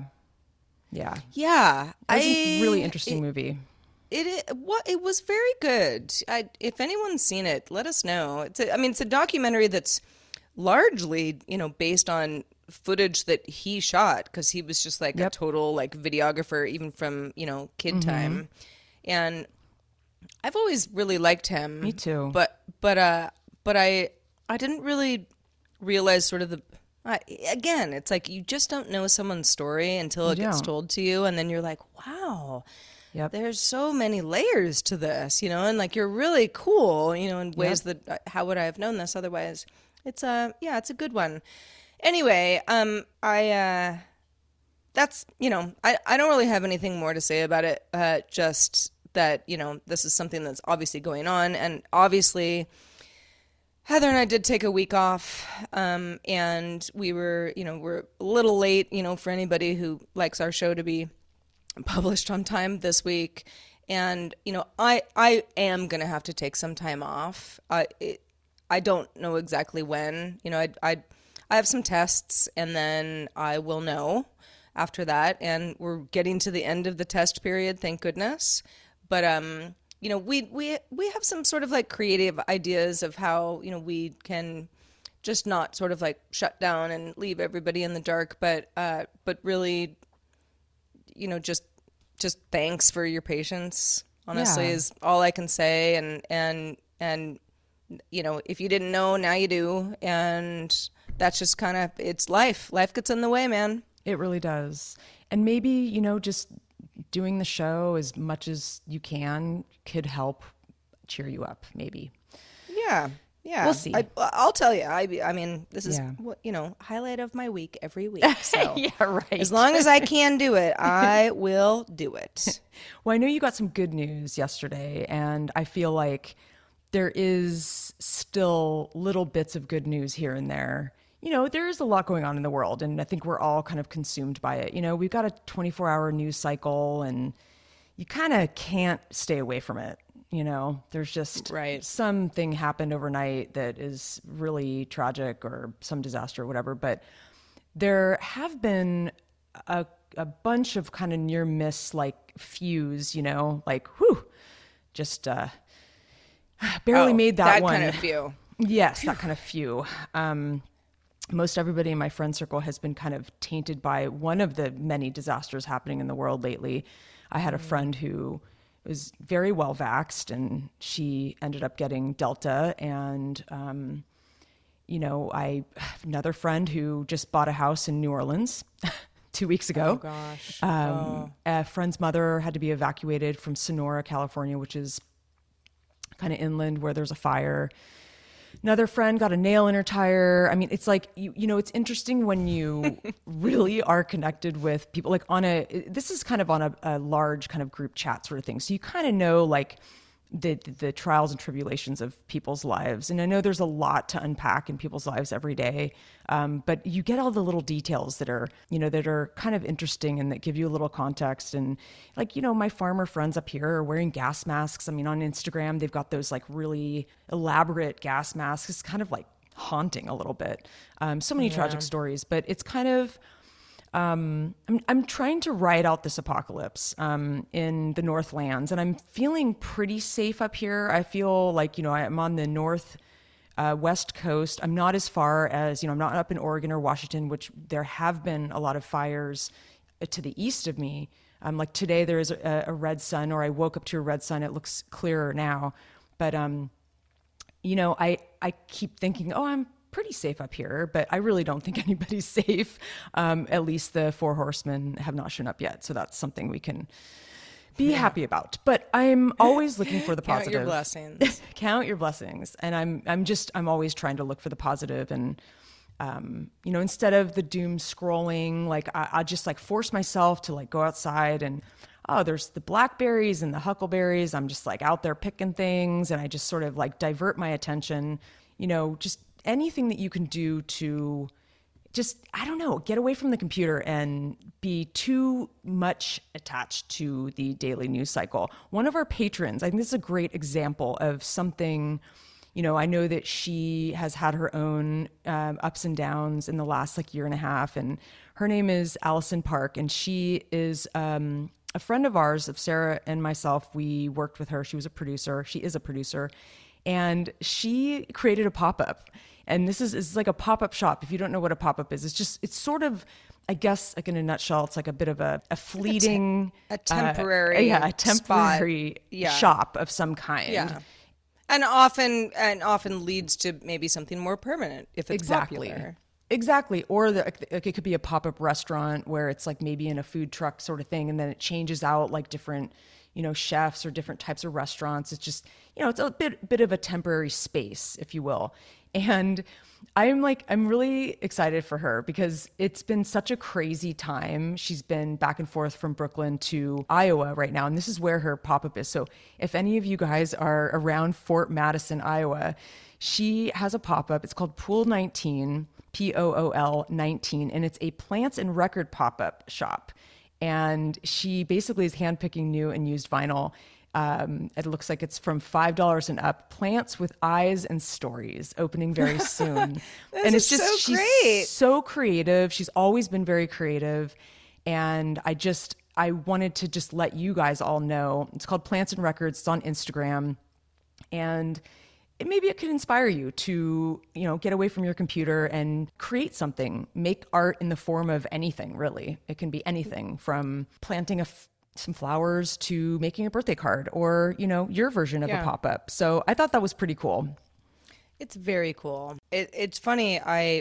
yeah yeah it was I, a really interesting it, movie. It, it what it was very good. I if anyone's seen it, let us know. It's a, I mean it's a documentary that's largely, you know, based on footage that he shot, because he was just like yep. a total like videographer, even from, you know, kid mm-hmm. time. And I've always really liked him. Me too. But but uh but I I didn't really realize sort of the uh, again, it's like you just don't know someone's story until it you gets don't. told to you, and then you're like, wow. Yep. There's so many layers to this, you know, and like you're really cool, you know, in ways yep. that uh, how would I have known this otherwise? It's a yeah, it's a good one. Anyway, um, I uh, that's, you know, I, I don't really have anything more to say about it. Uh, just that, you know, this is something that's obviously going on. And obviously, Heather and I did take a week off, um, and we were, you know, we're a little late, you know, for anybody who likes our show to be published on time this week. And, you know, I, I am going to have to take some time off. I, it, I don't know exactly when, you know, I, I, I have some tests, and then I will know after that. And we're getting to the end of the test period, thank goodness. But, um, you know, we, we, we have some sort of like creative ideas of how, you know, we can just not sort of like shut down and leave everybody in the dark, but, uh, but really, you know, just, just thanks for your patience, honestly, Yeah. is all I can say. And, and, and, you know, if you didn't know, now you do. And that's just kind of, it's life. Life gets in the way, man. It really does. And maybe, you know, just doing the show as much as you can could help cheer you up, maybe. Yeah. Yeah. We'll see. I, I'll tell you. I, I mean, this is, Yeah. what you know, highlight of my week every week. So Yeah, right. as long as I can do it, I will do it. Well, I know you got some good news yesterday, and I feel like there is still little bits of good news here and there. You know, there is a lot going on in the world, and I think we're all kind of consumed by it. You know, we've got a twenty-four hour news cycle, and you kind of can't stay away from it. You know, there's just Right. something happened overnight that is really tragic, or some disaster or whatever. But there have been a, a bunch of kind of near miss like fews, you know, like, whew, just uh, barely Oh, made that, that one. kind of few. Yes, that kind of few. Um, most everybody in my friend circle has been kind of tainted by one of the many disasters happening in the world lately. I had a friend who was very well vaxxed, and she ended up getting Delta. And, um, you know, I have another friend who just bought a house in New Orleans two weeks ago. Oh, gosh. Um, Oh. A friend's mother had to be evacuated from Sonora, California, which is kind of inland where there's a fire. Another friend got a nail in her tire. I mean, it's like, you, you know, it's interesting when you really are connected with people, like on a, this is kind of on a, a large kind of group chat sort of thing. So you kind of know like the, the trials and tribulations of people's lives. And I know there's a lot to unpack in people's lives every day. Um, but you get all the little details that are, you know, that are kind of interesting and that give you a little context. And like, you know, my farmer friends up here are wearing gas masks. I mean, on Instagram, they've got those like really elaborate gas masks. It's kind of like haunting a little bit. Um, so many tragic stories, but it's kind of, Um, I'm, I'm trying to ride out this apocalypse um, in the Northlands, and I'm feeling pretty safe up here. I feel like, you know, I'm on the north uh, west coast. I'm not as far as, you know, I'm not up in Oregon or Washington, which there have been a lot of fires to the east of me. Um, like today there is a, a red sun, or I woke up to a red sun. It looks clearer now. But, um, you know, I, I keep thinking, oh, I'm pretty safe up here, but I really don't think anybody's safe. Um, at least the four horsemen have not shown up yet. So that's something we can be yeah. happy about. But I'm always looking for the positive. Count your blessings. Count your blessings. And I'm, I'm just, I'm always trying to look for the positive. And, um, you know, instead of the doom scrolling, like I, I just like force myself to like go outside and, oh, there's the blackberries and the huckleberries. I'm just like out there picking things. And I just sort of like divert my attention, you know, just anything that you can do to just, I don't know, get away from the computer and be too much attached to the daily news cycle. One of our patrons, I think this is a great example of something, you know, I know that she has had her own um, ups and downs in the last like year and a half. And her name is Allison Park. And she is um, a friend of ours, of Sarah and myself. We worked with her. She was a producer. She is a producer. And she created a pop-up. And this is, is like a pop-up shop. If you don't know what a pop-up is, it's just, it's sort of, I guess, like in a nutshell, it's like a bit of a, a fleeting, a, te- a temporary, uh, yeah, a temporary yeah. shop of some kind. Yeah, and often, and often leads to maybe something more permanent if it's exactly. popular. Exactly. Or the, like it could be a pop-up restaurant where it's like maybe in a food truck sort of thing, and then it changes out like different you know, chefs or different types of restaurants. It's just, you know, it's a bit bit of a temporary space, if you will. And I'm like, I'm really excited for her because it's been such a crazy time. She's been back and forth from Brooklyn to Iowa right now. And this is where her pop-up is. So if any of you guys are around Fort Madison, Iowa, she has a pop-up. It's called Pool nineteen, P O O L nineteen. And it's a plants and record pop-up shop. And she basically is handpicking new and used vinyl. Um, it looks like it's from five dollars and up. Plants with Eyes and Stories, opening very soon. And it's just, so she's great. so creative. She's always been very creative. And I just, I wanted to just let you guys all know. It's called Plants and Records. It's on Instagram. And it, maybe it could inspire you to, you know, get away from your computer and create something, make art in the form of anything, really. It can be anything from planting a f- some flowers to making a birthday card or, you know, your version of Yeah. a pop-up. So I thought that was pretty cool. It's very cool. It, it's funny. I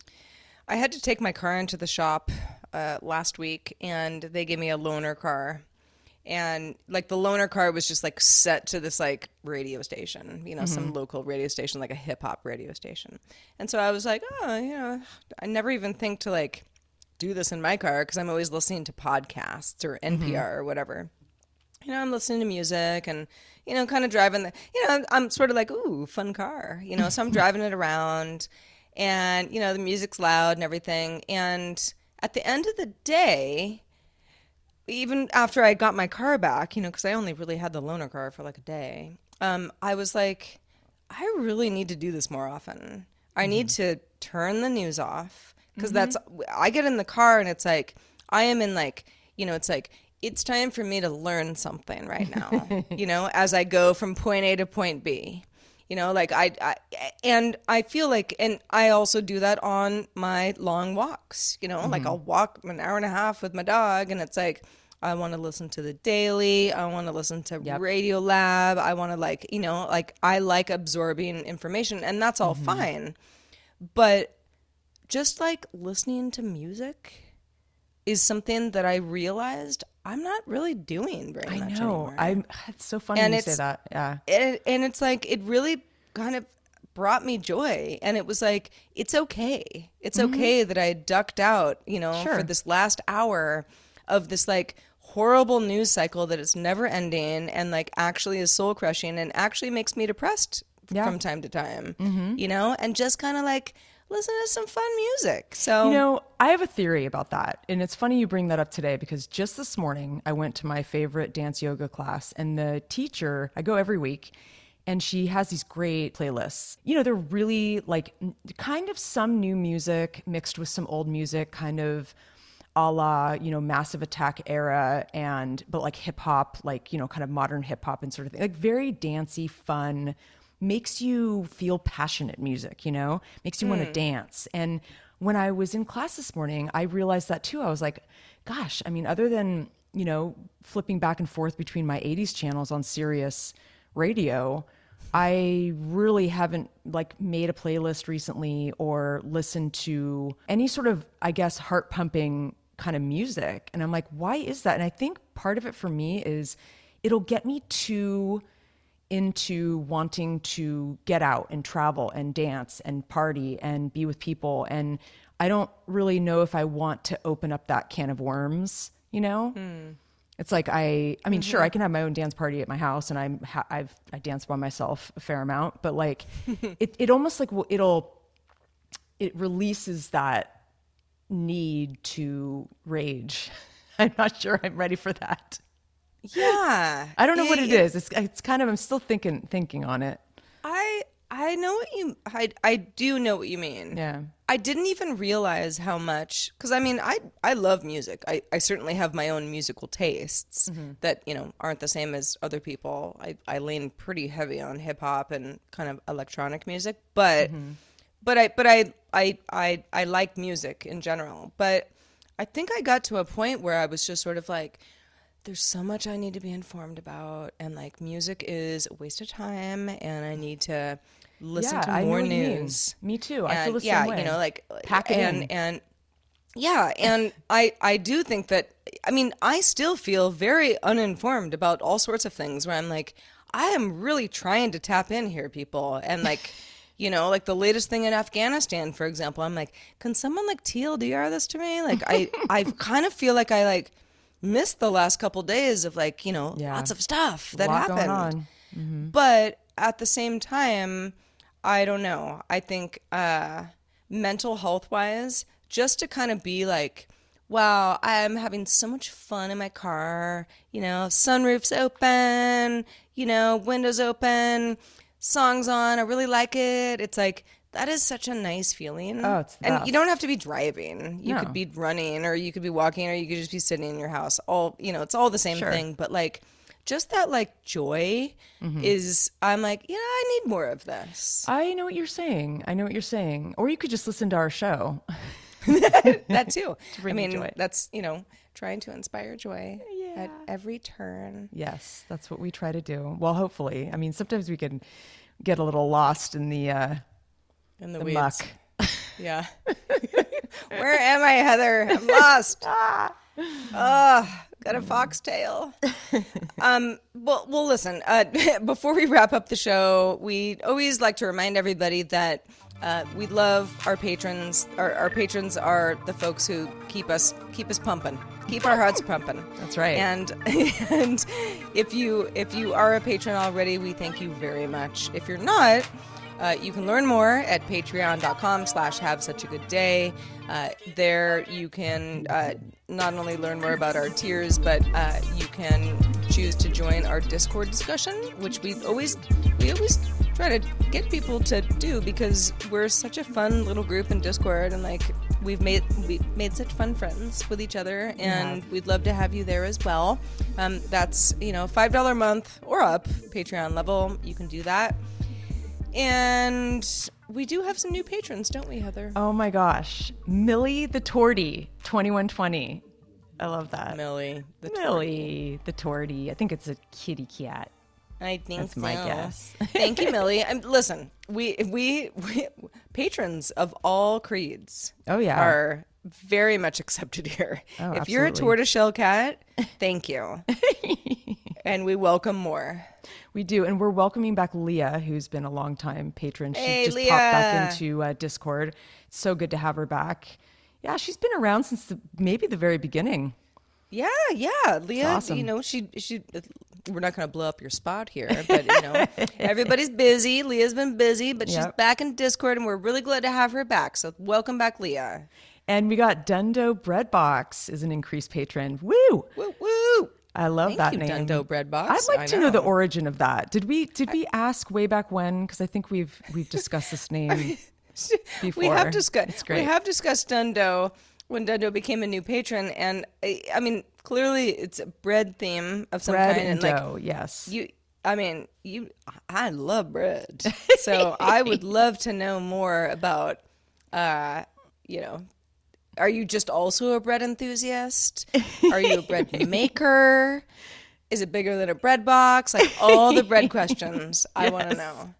I had to take my car into the shop uh, last week, and they gave me a loaner car. And like the loaner car was just like set to this like radio station, you know, mm-hmm. some local radio station, like a hip hop radio station. And so I was like, oh, you know, I never even think to like do this in my car because I'm always listening to podcasts or N P R mm-hmm. or whatever. You know, I'm listening to music and, you know, kind of driving the, you know, I'm sort of like, ooh, fun car, you know, so I'm driving it around and, you know, the music's loud and everything. And at the end of the day, even after I got my car back, you know, because I only really had the loaner car for like a day, um, I was like, I really need to do this more often. I mm-hmm. need to turn the news off. Because mm-hmm. that's, I get in the car and it's like, I am in like, you know, it's like, it's time for me to learn something right now, you know, as I go from point A to point B, you know, like I, I, and I feel like, and I also do that on my long walks, you know, mm-hmm. like I'll walk an hour and a half with my dog and it's like, I want to listen to the Daily. I want to listen to yep. Radio Lab. I want to like, you know, like I like absorbing information and that's all mm-hmm. fine. But just like listening to music is something that I realized I'm not really doing very I much know. anymore. I'm, it's so funny and you it's, say that. Yeah. And, and it's like, it really kind of brought me joy. And it was like, it's okay. It's mm-hmm. okay that I ducked out, you know, sure. for this last hour of this like horrible news cycle that is never ending and like actually is soul crushing and actually makes me depressed yeah. from time to time, mm-hmm. you know, and just kind of like, listen to some fun music. So, you know, I have a theory about that. And it's funny you bring that up today because just this morning I went to my favorite dance yoga class and the teacher, I go every week, and she has these great playlists. You know, they're really like kind of some new music mixed with some old music, kind of a la, you know, Massive Attack era and, but like hip hop, like, you know, kind of modern hip hop and sort of thing, like very dancey, fun, makes you feel passionate music, you know, makes you mm. want to dance. And when I was in class this morning, I realized that too. I was like, gosh, I mean, other than, you know, flipping back and forth between my eighties channels on Sirius radio, I really haven't like made a playlist recently or listened to any sort of, I guess, heart pumping kind of music. And I'm like, why is that? And I think part of it for me is it'll get me to into wanting to get out and travel and dance and party and be with people. And I don't really know if I want to open up that can of worms, you know? Mm. It's like, I, I mean, mm-hmm. sure, I can have my own dance party at my house and I'm, ha- I've, I dance by myself a fair amount, but like, it, it almost like, it'll, it releases that need to rage. I'm not sure I'm ready for that. Yeah. I don't know it, what it it is. It's it's kind of, I'm still thinking thinking on it. I I know what you I I do know what you mean. Yeah. I didn't even realize how much, cuz I mean, I I love music. I I certainly have my own musical tastes mm-hmm. that, you know, aren't the same as other people. I I lean pretty heavy on hip hop and kind of electronic music, but mm-hmm. but I but I I I I like music in general. But I think I got to a point where I was just sort of like, there's so much I need to be informed about, and like music is a waste of time, and I need to listen yeah, to I more know what news. You mean. Me too. And I feel the yeah, same way. you know, like Pack it and in. and Yeah, and I, I do think that, I mean, I still feel very uninformed about all sorts of things where I'm like, I am really trying to tap in here, people. And like, you know, like the latest thing in Afghanistan, for example, I'm like, can someone like T L D R this to me? Like, I, I kind of feel like I like missed the last couple days of like, you know, Yeah. lots of stuff that A lot happened. going on. Mm-hmm. But at the same time, I don't know. I think uh, mental health wise, just to kind of be like, wow, I'm having so much fun in my car, you know, sunroof's open, you know, windows open, songs on, I really like it. It's like, that is such a nice feeling. Oh, it's the And best. you don't have to be driving. You No. could be running, or you could be walking, or you could just be sitting in your house. All, you know, it's all the same Sure. thing. But like, just that like joy Mm-hmm. is, I'm like, yeah, I need more of this. I know what you're saying. I know what you're saying. Or you could just listen to our show. That too. I bring you mean, joy. that's, you know, trying to inspire joy at every turn. Yes, that's what we try to do. Well, hopefully. I mean, sometimes we can get a little lost in the, uh, In the, the weeds. muck. Yeah. Where am I, Heather? I'm lost. Oh, got a foxtail. um, well, well, listen, uh, before we wrap up the show, we always like to remind everybody that uh, we love our patrons. Our, our patrons are the folks who keep us keep us pumping, keep our hearts pumping. That's right. And and if you if you are a patron already, we thank you very much. If you're not, Uh, you can learn more at patreon.com slash have such a good day. Uh, there you can uh, not only learn more about our tiers, but uh, you can choose to join our Discord discussion, which we always we always try to get people to do because we're such a fun little group in Discord, and like we've made we made such fun friends with each other, and we'd love to have you there as well. Um, that's you know five dollars a month or up, Patreon level. You can do that. And we do have some new patrons, don't we, Heather? Oh my gosh. Millie the Torty, twenty-one twenty. I love that. Millie. The Millie the Torty. I think it's a kitty cat. I think That's so. my guess. Thank you, Millie. Um, listen, we, we we patrons of all creeds. Oh, yeah. Are very much accepted here. Oh, if you're a absolutely. tortoiseshell cat, thank you, and we welcome more. We do, and we're welcoming back Leah, who's been a long time patron. She Hey, just Leah. popped back into uh, Discord. It's so good to have her back. Yeah, she's been around since the, maybe the very beginning. Yeah, yeah, Leah. awesome. You know, she she. We're not going to blow up your spot here, but you know, everybody's busy. Leah's been busy, but she's Yep. back in Discord, and we're really glad to have her back. So welcome back, Leah. And we got Dundo Breadbox is an increased patron. Woo! Woo woo! I love Thank that you, name. Dundo Breadbox. I'd like I to know. the know. origin of that. Did we did we ask way back when? Because I think we've we've discussed this name before. We have discussed. It's great. We have discussed Dundo when Dundo became a new patron, and I, I mean, clearly it's a bread theme of some bread kind. and like, dough. Yes. You, I mean, you. I love bread, so I would love to know more about. Uh, you know, are you just also a bread enthusiast? Are you a bread maker? Is it bigger than a bread box? Like all the bread questions, I want to know.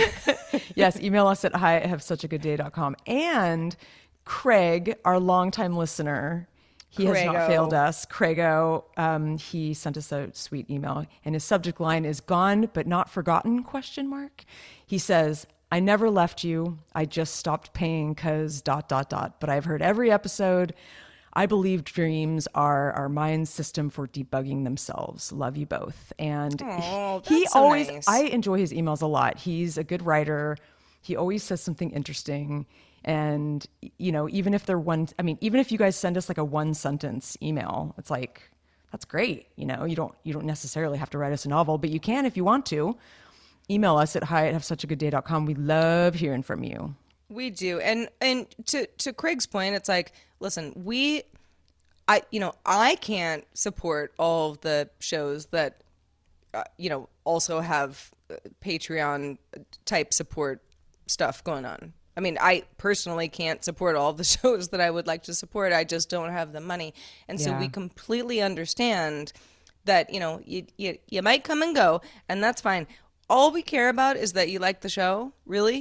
Yes, email us at hi at have such a good day dot com. And Craig, our longtime listener, he has not Craigo. failed us. Craigo, um, he sent us a sweet email, and his subject line is "Gone but not forgotten?" Question mark. He says, "I never left you. I just stopped paying because dot dot dot. But I've heard every episode. I believe dreams are our mind's system for debugging themselves. Love you both." And Aw, he that's so always, nice. I enjoy his emails a lot. He's a good writer. He always says something interesting. And, you know, even if they're one, I mean, even if you guys send us like a one sentence email, it's like, that's great. You know, you don't, you don't necessarily have to write us a novel, but you can if you want to. Email us at hi at have such a good day dot com. We love hearing from you. We do. And and to to Craig's point, it's like, listen, we I you know, I can't support all of the shows that uh, you know, also have uh, Patreon type support stuff going on. I mean, I personally can't support all the shows that I would like to support. I just don't have the money. And so Yeah. we completely understand that, you know, you, you you might come and go, and that's fine. All we care about is that you like the show, really.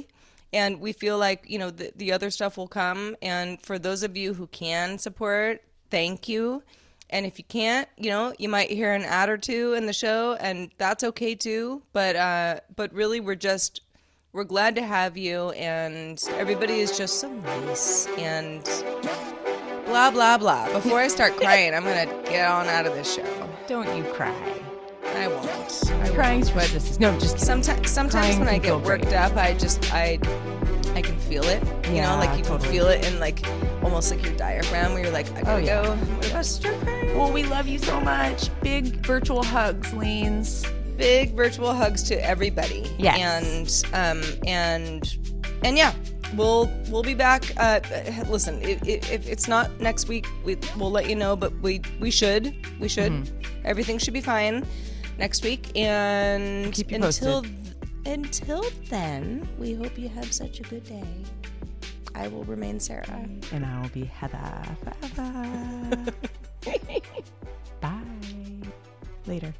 And we feel like, you know, the, the other stuff will come. And for those of you who can support, thank you. And if you can't, you know, you might hear an ad or two in the show, and that's okay too. But uh, but really, we're just, we're glad to have you, and everybody is just so nice, and blah, blah, blah. Before I start crying, I'm going to get on out of this show. Don't you cry. I won't. I Crying's won't. for sisters. No, just kidding. Sometimes, sometimes Crying when I can feel get worked great. up, I just, I, I can feel it. You Yeah, know, like you totally. can feel it in like, almost like your diaphragm where you're like, I gotta Oh, yeah. go. I'm about to start crying. Well, we love you so much. Big virtual hugs, Leans. Big virtual hugs to everybody. Yes. And, um, and, and yeah, we'll, we'll be back. Uh, listen, if, if it's not next week, we, we'll let you know, but we, we should, we should. Mm-hmm. Everything should be fine next week. And Keep you until, posted. until then, we hope you have such a good day. I will remain Sarah. And I will be Heather forever. Bye. Later.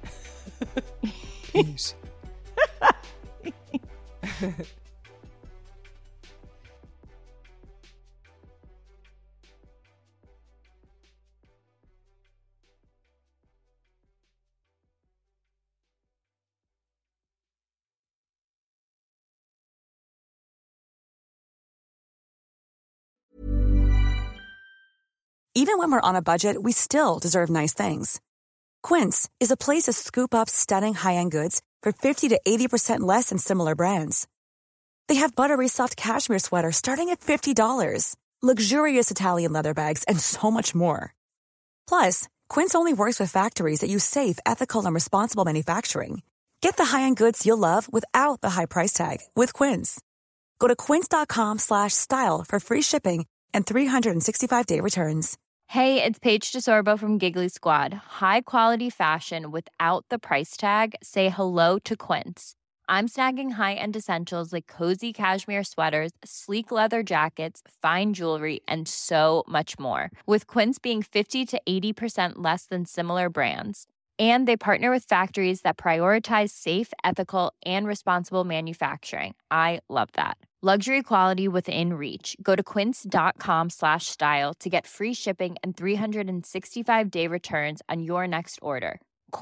Peace. Even when we're on a budget, we still deserve nice things. Quince is a place to scoop up stunning high-end goods for fifty to eighty percent less than similar brands. They have buttery soft cashmere sweaters starting at fifty dollars, luxurious Italian leather bags, and so much more. Plus, Quince only works with factories that use safe, ethical, and responsible manufacturing. Get the high-end goods you'll love without the high price tag with Quince. Go to quince.com slash style for free shipping and three sixty-five day returns. Hey, it's Paige DeSorbo from Giggly Squad. High quality fashion without the price tag. Say hello to Quince. I'm snagging high-end essentials like cozy cashmere sweaters, sleek leather jackets, fine jewelry, and so much more. With Quince being fifty to eighty percent less than similar brands. And they partner with factories that prioritize safe, ethical, and responsible manufacturing. I love that. Luxury quality within reach. Go to quince.com slash style to get free shipping and three sixty-five day returns on your next order.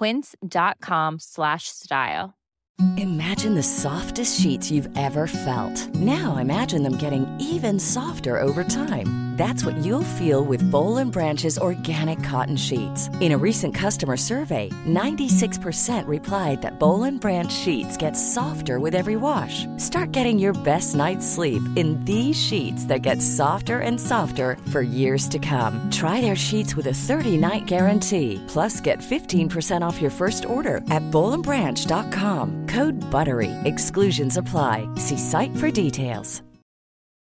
Quince.com slash style. Imagine the softest sheets you've ever felt. Now imagine them getting even softer over time. That's what you'll feel with Boll and Branch's organic cotton sheets. In a recent customer survey, ninety-six percent replied that Boll and Branch sheets get softer with every wash. Start getting your best night's sleep in these sheets that get softer and softer for years to come. Try their sheets with a thirty night guarantee. Plus, get fifteen percent off your first order at boll and branch dot com. Code BUTTERY. Exclusions apply. See site for details.